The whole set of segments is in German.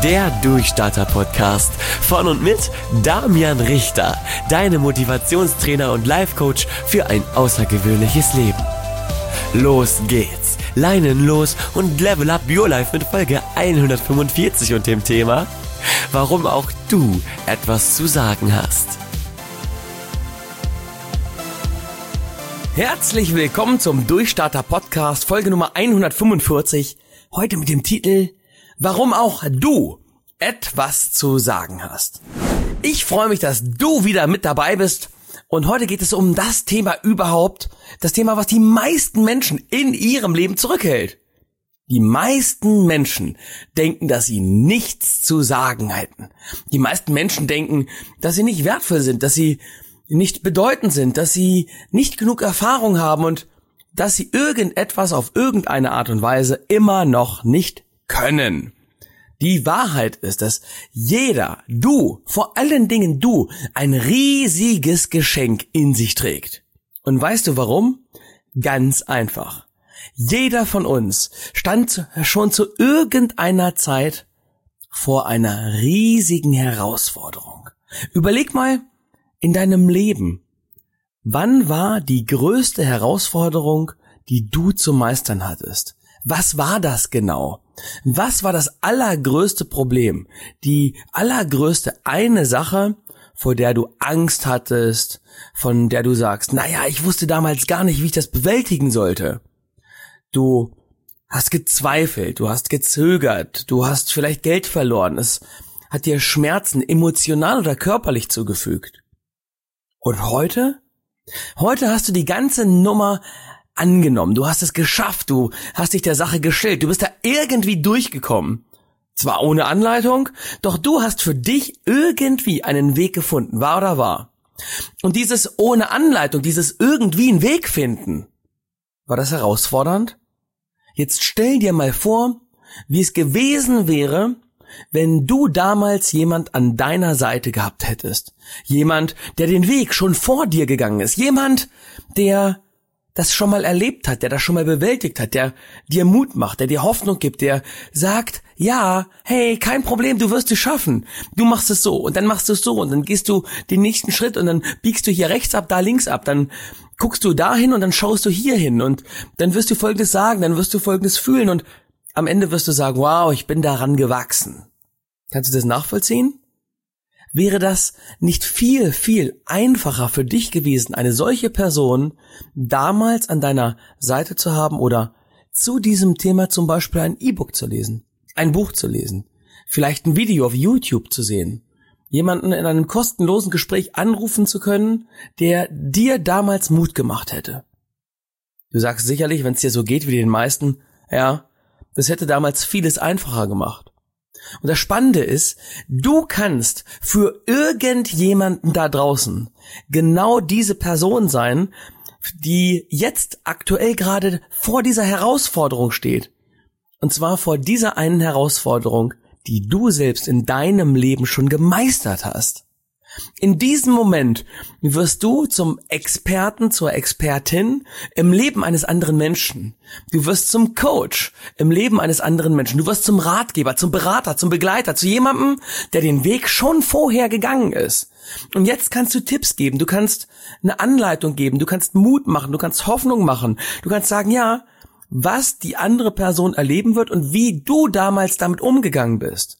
Der Durchstarter-Podcast von und mit Damian Richter, deinem Motivationstrainer und Life-Coach für ein außergewöhnliches Leben. Los geht's, Leinen los und level up your life mit Folge 145 und dem Thema, warum auch du etwas zu sagen hast. Herzlich willkommen zum Durchstarter-Podcast, Folge Nummer 145, heute mit dem Titel Warum auch du etwas zu sagen hast. Ich freue mich, dass du wieder mit dabei bist und heute geht es um das Thema überhaupt, das Thema, was die meisten Menschen in ihrem Leben zurückhält. Die meisten Menschen denken, dass sie nichts zu sagen hätten. Die meisten Menschen denken, dass sie nicht wertvoll sind, dass sie nicht bedeutend sind, dass sie nicht genug Erfahrung haben und dass sie irgendetwas auf irgendeine Art und Weise immer noch nicht können. Die Wahrheit ist, dass jeder, du, vor allen Dingen du, ein riesiges Geschenk in sich trägt. Und weißt du warum? Ganz einfach. Jeder von uns stand schon zu irgendeiner Zeit vor einer riesigen Herausforderung. Überleg mal in deinem Leben, wann war die größte Herausforderung, die du zu meistern hattest? Was war das genau? Was war das allergrößte Problem? Die allergrößte eine Sache, vor der du Angst hattest, von der du sagst, naja, ich wusste damals gar nicht, wie ich das bewältigen sollte. Du hast gezweifelt, du hast gezögert, du hast vielleicht Geld verloren, es hat dir Schmerzen emotional oder körperlich zugefügt. Und heute? Heute hast du die ganze Nummer angenommen, du hast es geschafft, du hast dich der Sache gestellt, du bist da irgendwie durchgekommen. Zwar ohne Anleitung, doch du hast für dich irgendwie einen Weg gefunden, wahr oder wahr? Und dieses ohne Anleitung, dieses irgendwie einen Weg finden, war das herausfordernd? Jetzt stell dir mal vor, wie es gewesen wäre, wenn du damals jemand an deiner Seite gehabt hättest. Jemand, der den Weg schon vor dir gegangen ist. Jemand, der das schon mal erlebt hat, der das schon mal bewältigt hat, der dir Mut macht, der dir Hoffnung gibt, der sagt, ja, hey, kein Problem, du wirst es schaffen. Du machst es so und dann machst du es so und dann gehst du den nächsten Schritt und dann biegst du hier rechts ab, da links ab, dann guckst du dahin und dann schaust du hier hin und dann wirst du Folgendes sagen, dann wirst du Folgendes fühlen und am Ende wirst du sagen, wow, ich bin daran gewachsen. Kannst du das nachvollziehen? Wäre das nicht viel, viel einfacher für dich gewesen, eine solche Person damals an deiner Seite zu haben oder zu diesem Thema zum Beispiel ein E-Book zu lesen, ein Buch zu lesen, vielleicht ein Video auf YouTube zu sehen, jemanden in einem kostenlosen Gespräch anrufen zu können, der dir damals Mut gemacht hätte? Du sagst sicherlich, wenn es dir so geht wie den meisten, ja, das hätte damals vieles einfacher gemacht. Und das Spannende ist, du kannst für irgendjemanden da draußen genau diese Person sein, die jetzt aktuell gerade vor dieser Herausforderung steht. Und zwar vor dieser einen Herausforderung, die du selbst in deinem Leben schon gemeistert hast. In diesem Moment wirst du zum Experten, zur Expertin im Leben eines anderen Menschen. Du wirst zum Coach im Leben eines anderen Menschen. Du wirst zum Ratgeber, zum Berater, zum Begleiter, zu jemandem, der den Weg schon vorher gegangen ist. Und jetzt kannst du Tipps geben, du kannst eine Anleitung geben, du kannst Mut machen, du kannst Hoffnung machen. Du kannst sagen, ja, was die andere Person erleben wird und wie du damals damit umgegangen bist.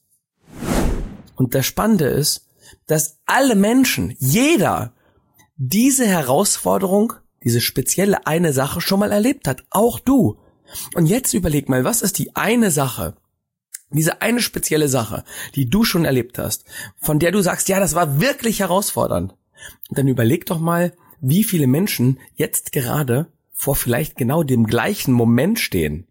Und das Spannende ist, dass alle Menschen, jeder, diese Herausforderung, diese spezielle eine Sache schon mal erlebt hat, auch du. Und jetzt überleg mal, was ist die eine Sache, diese eine spezielle Sache, die du schon erlebt hast, von der du sagst, ja, das war wirklich herausfordernd. Und dann überleg doch mal, wie viele Menschen jetzt gerade vor vielleicht genau dem gleichen Moment stehen.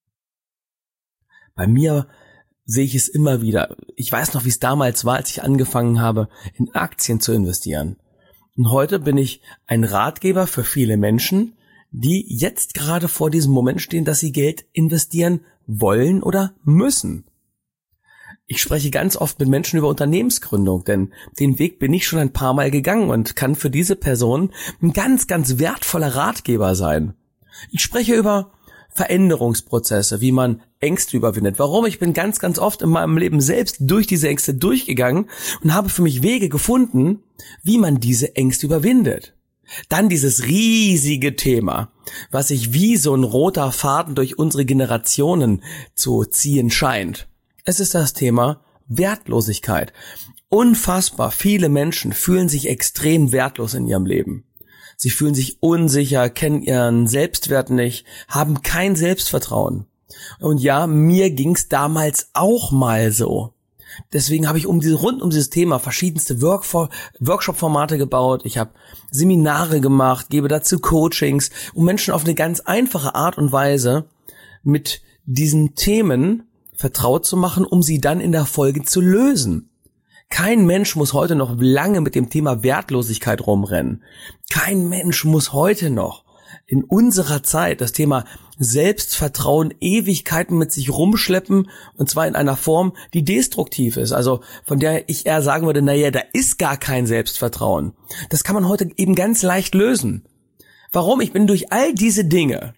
Bei mir sehe ich es immer wieder. Ich weiß noch, wie es damals war, als ich angefangen habe, in Aktien zu investieren. Und heute bin ich ein Ratgeber für viele Menschen, die jetzt gerade vor diesem Moment stehen, dass sie Geld investieren wollen oder müssen. Ich spreche ganz oft mit Menschen über Unternehmensgründung, denn den Weg bin ich schon ein paar Mal gegangen und kann für diese Person ein ganz, ganz wertvoller Ratgeber sein. Ich spreche über Veränderungsprozesse, wie man Ängste überwindet. Warum? Ich bin ganz, ganz oft in meinem Leben selbst durch diese Ängste durchgegangen und habe für mich Wege gefunden, wie man diese Ängste überwindet. Dann dieses riesige Thema, was sich wie so ein roter Faden durch unsere Generationen zu ziehen scheint. Es ist das Thema Wertlosigkeit. Unfassbar viele Menschen fühlen sich extrem wertlos in ihrem Leben. Sie fühlen sich unsicher, kennen ihren Selbstwert nicht, haben kein Selbstvertrauen. Und ja, mir ging's damals auch mal so. Deswegen habe ich rund um dieses Thema verschiedenste Workshop-Formate gebaut. Ich habe Seminare gemacht, gebe dazu Coachings, um Menschen auf eine ganz einfache Art und Weise mit diesen Themen vertraut zu machen, um sie dann in der Folge zu lösen. Kein Mensch muss heute noch lange mit dem Thema Wertlosigkeit rumrennen. Kein Mensch muss heute noch in unserer Zeit das Thema Selbstvertrauen Ewigkeiten mit sich rumschleppen, und zwar in einer Form, die destruktiv ist. Also von der ich eher sagen würde, naja, da ist gar kein Selbstvertrauen. Das kann man heute eben ganz leicht lösen. Warum? Ich bin durch all diese Dinge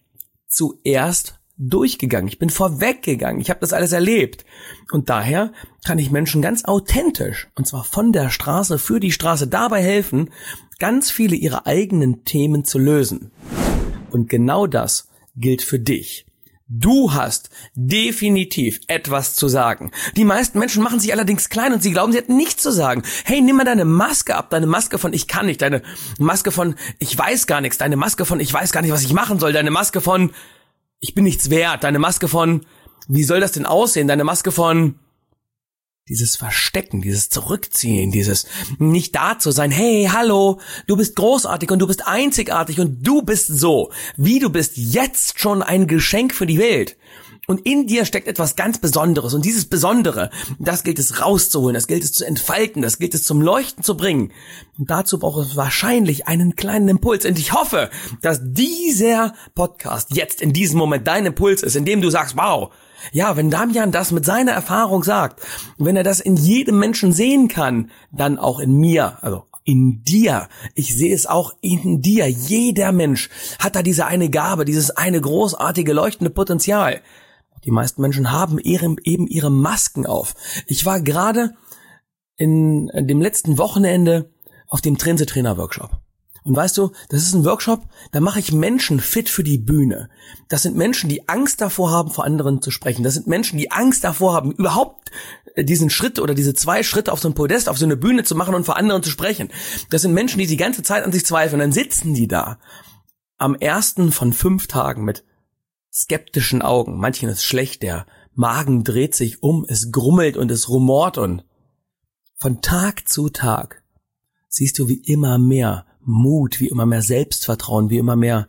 zuerst durchgegangen. Ich bin vorweggegangen. Ich habe das alles erlebt. Und daher kann ich Menschen ganz authentisch, und zwar von der Straße für die Straße, dabei helfen, ganz viele ihrer eigenen Themen zu lösen. Und genau das gilt für dich. Du hast definitiv etwas zu sagen. Die meisten Menschen machen sich allerdings klein und sie glauben, sie hätten nichts zu sagen. Hey, nimm mal deine Maske ab, deine Maske von ich kann nicht, deine Maske von ich weiß gar nichts, deine Maske von ich weiß gar nicht, was ich machen soll, deine Maske von ich bin nichts wert, deine Maske von wie soll das denn aussehen, deine Maske von dieses Verstecken, dieses Zurückziehen, dieses nicht da zu sein. Hey, hallo, du bist großartig und du bist einzigartig und du bist so, wie du bist, jetzt schon ein Geschenk für die Welt. Und in dir steckt etwas ganz Besonderes. Und dieses Besondere, das gilt es rauszuholen, das gilt es zu entfalten, das gilt es zum Leuchten zu bringen. Und dazu braucht es wahrscheinlich einen kleinen Impuls. Und ich hoffe, dass dieser Podcast jetzt in diesem Moment dein Impuls ist, indem du sagst, wow, ja, wenn Damian das mit seiner Erfahrung sagt, wenn er das in jedem Menschen sehen kann, dann auch in mir, also in dir. Ich sehe es auch in dir. Jeder Mensch hat da diese eine Gabe, dieses eine großartige, leuchtende Potenzial. Die meisten Menschen haben eben ihre Masken auf. Ich war gerade in dem letzten Wochenende auf dem Trainer-Workshop. Und weißt du, das ist ein Workshop, da mache ich Menschen fit für die Bühne. Das sind Menschen, die Angst davor haben, vor anderen zu sprechen. Das sind Menschen, die Angst davor haben, überhaupt diesen Schritt oder diese 2 Schritte auf so ein Podest, auf so eine Bühne zu machen und vor anderen zu sprechen. Das sind Menschen, die ganze Zeit an sich zweifeln. Dann sitzen die da am ersten von 5 Tagen mit skeptischen Augen. Manchen ist schlecht, der Magen dreht sich um, es grummelt und es rumort und von Tag zu Tag siehst du, wie immer mehr Mut, wie immer mehr Selbstvertrauen, wie immer mehr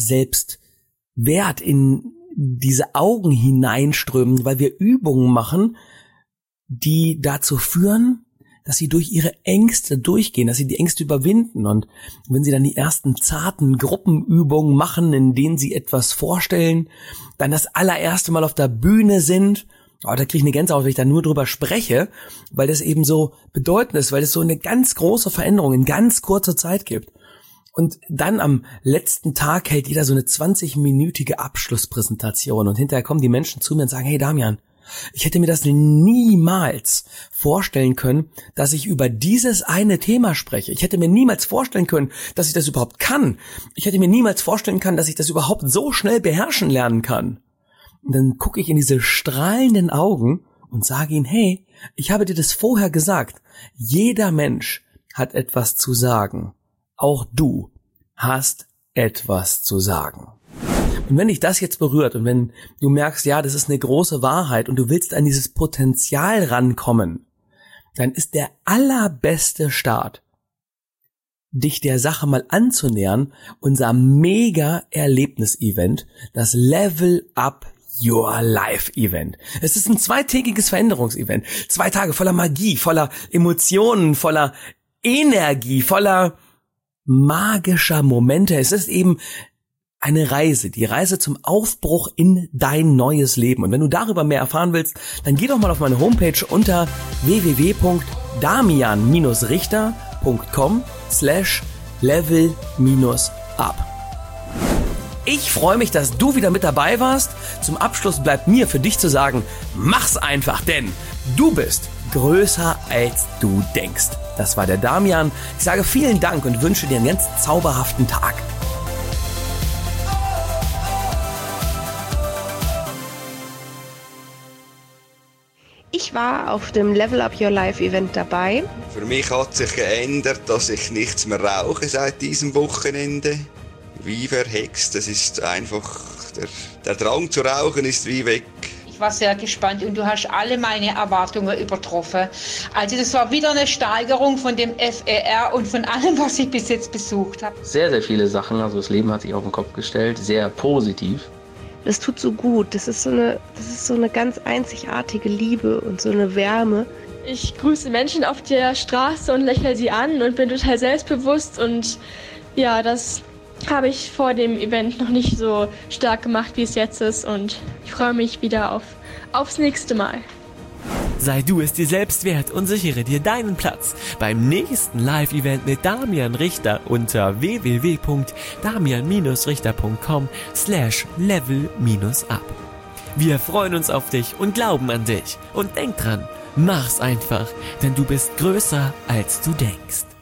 Selbstwert in diese Augen hineinströmen, weil wir Übungen machen, die dazu führen, dass sie durch ihre Ängste durchgehen, dass sie die Ängste überwinden. Und wenn sie dann die ersten zarten Gruppenübungen machen, in denen sie etwas vorstellen, dann das allererste Mal auf der Bühne sind, da kriege ich eine Gänsehaut, wenn ich da nur drüber spreche, weil das eben so bedeutend ist, weil es so eine ganz große Veränderung in ganz kurzer Zeit gibt. Und dann am letzten Tag hält jeder so eine 20-minütige Abschlusspräsentation und hinterher kommen die Menschen zu mir und sagen, hey Damian, ich hätte mir das niemals vorstellen können, dass ich über dieses eine Thema spreche. Ich hätte mir niemals vorstellen können, dass ich das überhaupt kann. Ich hätte mir niemals vorstellen können, dass ich das überhaupt so schnell beherrschen lernen kann. Und dann gucke ich in diese strahlenden Augen und sage ihnen, hey, ich habe dir das vorher gesagt. Jeder Mensch hat etwas zu sagen. Auch du hast etwas zu sagen. Und wenn dich das jetzt berührt und wenn du merkst, ja, das ist eine große Wahrheit und du willst an dieses Potenzial rankommen, dann ist der allerbeste Start, dich der Sache mal anzunähern, unser Mega-Erlebnis-Event, das Level Up Your Life Event. Es ist ein 2-tägiges Veränderungsevent. 2 Tage voller Magie, voller Emotionen, voller Energie, voller magischer Momente. Es ist eben eine Reise, die Reise zum Aufbruch in dein neues Leben. Und wenn du darüber mehr erfahren willst, dann geh doch mal auf meine Homepage unter www.damian-richter.com/level-up. Ich freue mich, dass du wieder mit dabei warst. Zum Abschluss bleibt mir für dich zu sagen, mach's einfach, denn du bist größer als du denkst. Das war der Damian. Ich sage vielen Dank und wünsche dir einen ganz zauberhaften Tag. Ich war auf dem Level Up Your Life Event dabei. Für mich hat sich geändert, dass ich nichts mehr rauche seit diesem Wochenende. Wie verhext, das ist einfach, der Drang zu rauchen ist wie weg. Ich war sehr gespannt und du hast alle meine Erwartungen übertroffen. Also das war wieder eine Steigerung von dem FER und von allem, was ich bis jetzt besucht habe. Sehr, sehr viele Sachen, also das Leben hat sich auf den Kopf gestellt, sehr positiv. Das tut so gut, das ist so eine ganz einzigartige Liebe und so eine Wärme. Ich grüße Menschen auf der Straße und lächle sie an und bin total selbstbewusst und ja, das habe ich vor dem Event noch nicht so stark gemacht, wie es jetzt ist und ich freue mich wieder aufs nächste Mal. Sei du es dir selbst wert und sichere dir deinen Platz beim nächsten Live-Event mit Damian Richter unter www.damian-richter.com/level-up. Wir freuen uns auf dich und glauben an dich. Und denk dran, mach's einfach, denn du bist größer als du denkst.